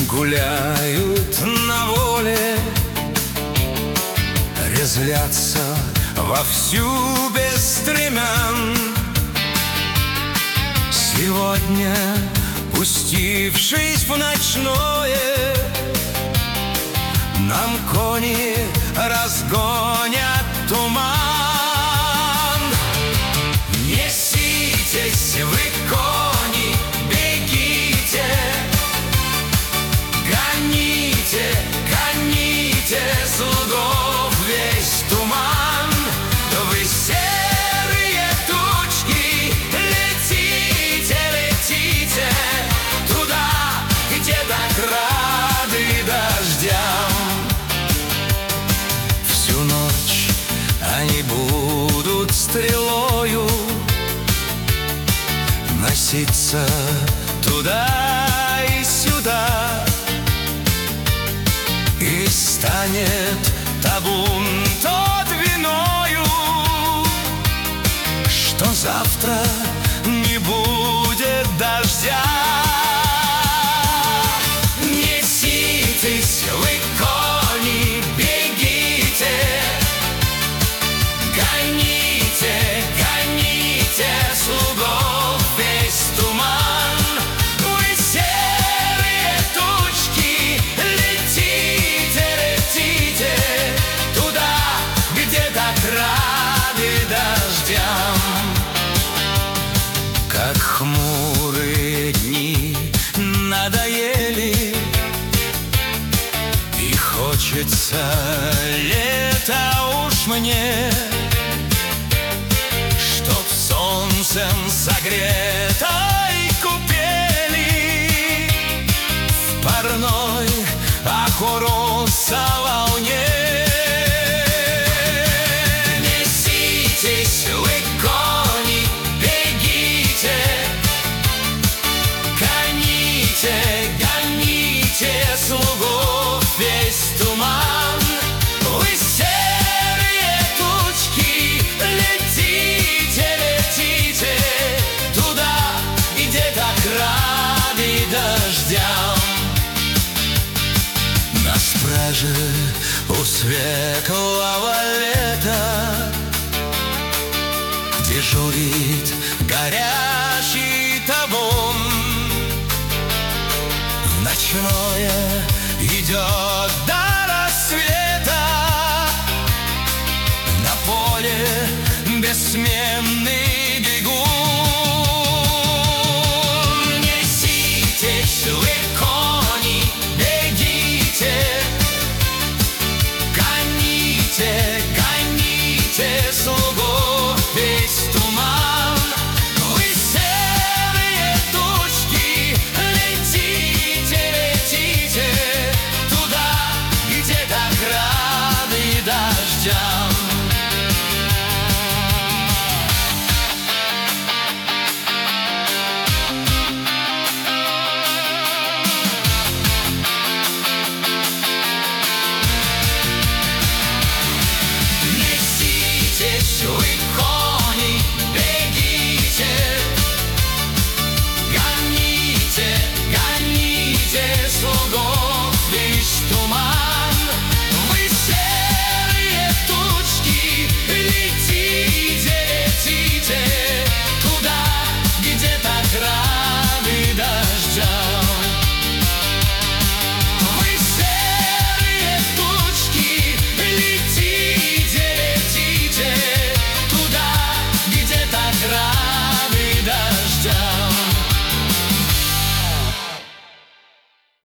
гуляют на воле, резвятся вовсю без стремян. Сегодня, пустившись в ночное, нам кони разгонят туман. Неситесь вы, кони, бегите, гоните, гоните слугов весь туман. Вы серые тучки, летите, летите туда, где так рады дождям. Всю ночь они будут стрелою носиться туда и сюда, и станет табун тот виною, что завтра не будет дождя. Неситесь вы, кони, бегите, гоните, гоните слугов весь туман. Вы серые тучки, летите, летите туда, где так рады дождям. Как хмурые дни надоели, и хочется лета уж мне, чтоб солнцем согретой купели в парной Охоруса волне. Неситесь вы, кони, бегите, гоните, гоните слугов весь туман. Вы серые тучки, летите, летите туда, где так рады дождям. На страже у светлого лета дежурит горячий табун. В ночное идет